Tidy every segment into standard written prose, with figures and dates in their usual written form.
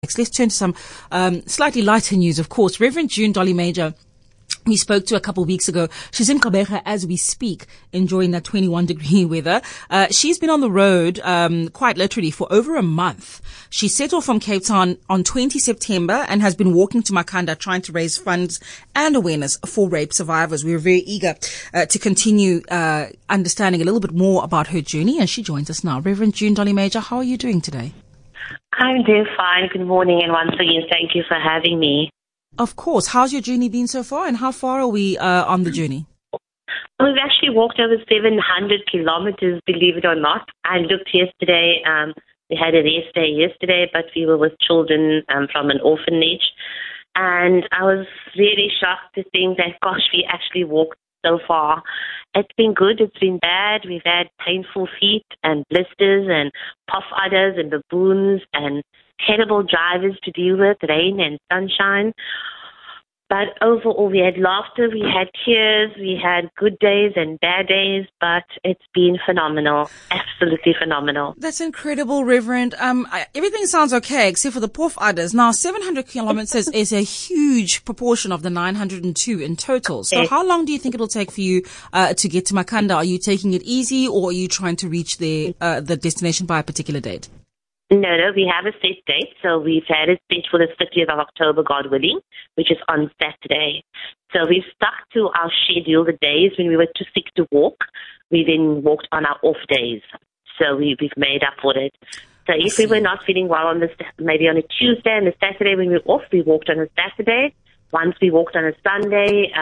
Let's turn to some slightly lighter news, of course. Reverend June Dolly Major, we spoke to a couple of weeks ago. She's in Gqeberha as we speak, enjoying that 21-degree weather. She's been on the road quite literally for over a month. She set off from Cape Town on 20 September and has been walking to Makhanda trying to raise funds and awareness for rape survivors. We were very eager to continue understanding a little bit more about her journey, and she joins us now. Reverend June Dolly Major, how are you doing today? I'm doing fine. Good morning, and once again, thank you for having me. Of course. How's your journey been so far, and how far are we on the journey? We've actually walked over 700 kilometers, believe it or not. I looked yesterday. We had a rest day yesterday, but we were with children from an orphanage. And I was really shocked to think that, gosh, we actually walked so far. It's been good, it's been bad. We've had painful feet and blisters and puff udders and baboons and terrible drivers to deal with, rain and sunshine. But overall, we had laughter, we had tears, we had good days and bad days, but it's been phenomenal, absolutely phenomenal. That's incredible, Reverend. Everything sounds okay except for the puff udders. Now, 700 kilometers is a huge proportion of the 902 in total. So how long do you think it'll take for you to get to Makhanda? Are you taking it easy, or are you trying to reach the destination by a particular date? No, we have a set date. So we've had it set for the 30th of October, God willing, which is on Saturday. So we've stuck to our schedule. The days when we were too sick to walk, we then walked on our off days. So we've made up for it. So if we were not feeling well maybe on a Tuesday and the Saturday when we were off, we walked on a Saturday. Once we walked on a Sunday,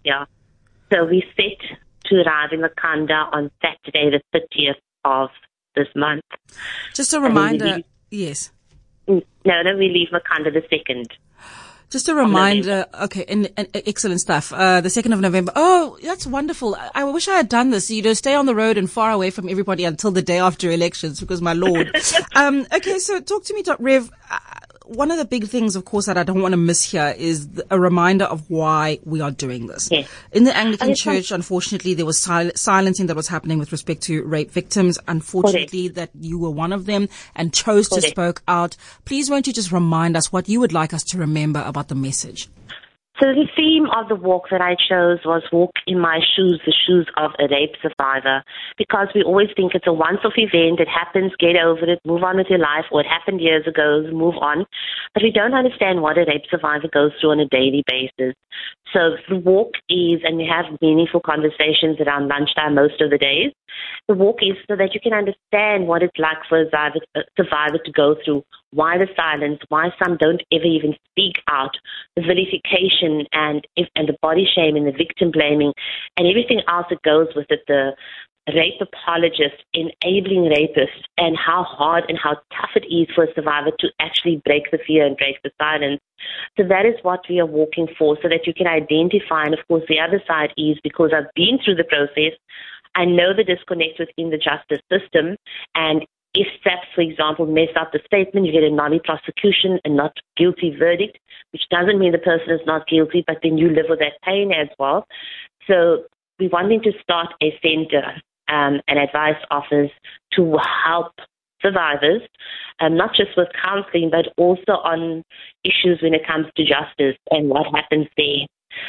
So we set to arrive in Makhanda on Saturday, the 30th of this month. Just a reminder, yes. No, we leave Makhanda the 2nd. Just a reminder, okay, and excellent stuff. The 2nd of November. Oh, that's wonderful. I wish I had done this, stay on the road and far away from everybody until the day after elections, because my Lord. Okay, so talk to me, Rev. One of the big things, of course, that I don't want to miss here is a reminder of why we are doing this. Yes. In the Anglican Church, unfortunately, there was silencing that was happening with respect to rape victims. Unfortunately, that you were one of them and chose to spoke out. Please, won't you just remind us what you would like us to remember about the message? So the theme of the walk that I chose was walk in my shoes, the shoes of a rape survivor, because we always think it's a once-off event, it happens, get over it, move on with your life, or it happened years ago, move on. But we don't understand what a rape survivor goes through on a daily basis. So the walk is, and we have meaningful conversations around lunchtime most of the days, the walk is so that you can understand what it's like for a survivor to go through, why the silence, why some don't ever even speak out, the vilification and the body shaming, the victim blaming, and everything else that goes with it, the rape apologist, enabling rapists, and how hard and how tough it is for a survivor to actually break the fear and break the silence. So that is what we are walking for, so that you can identify. And of course, the other side is, because I've been through the process, I know the disconnect within the justice system, and if SAPS, for example, mess up the statement, you get a non-prosecution, a not guilty verdict, which doesn't mean the person is not guilty, but then you live with that pain as well. So we're wanting to start a center, an advice office to help survivors, not just with counseling, but also on issues when it comes to justice and what happens there.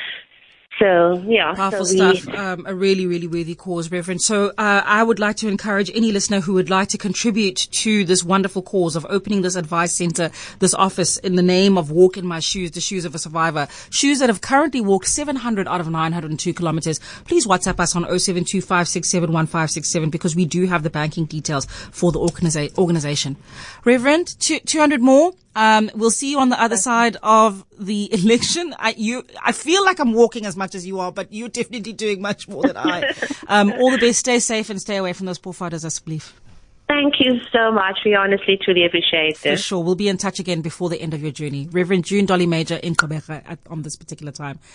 So, yeah. Powerful stuff. A really, really worthy cause, Reverend. So, I would like to encourage any listener who would like to contribute to this wonderful cause of opening this advice center, this office, in the name of Walk in My Shoes, the shoes of a survivor. Shoes that have currently walked 700 out of 902 kilometers. Please WhatsApp us on 0725671567, because we do have the banking details for the organization. Reverend, 200 more. We'll see you on the other side of the election. I feel like I'm walking as much as you are, but you're definitely doing much more than I. All the best. Stay safe and stay away from those poor fighters, I believe. Thank you so much. We honestly, truly appreciate it. For sure. We'll be in touch again before the end of your journey. Reverend June Dolly Major in Gqeberha on this particular time.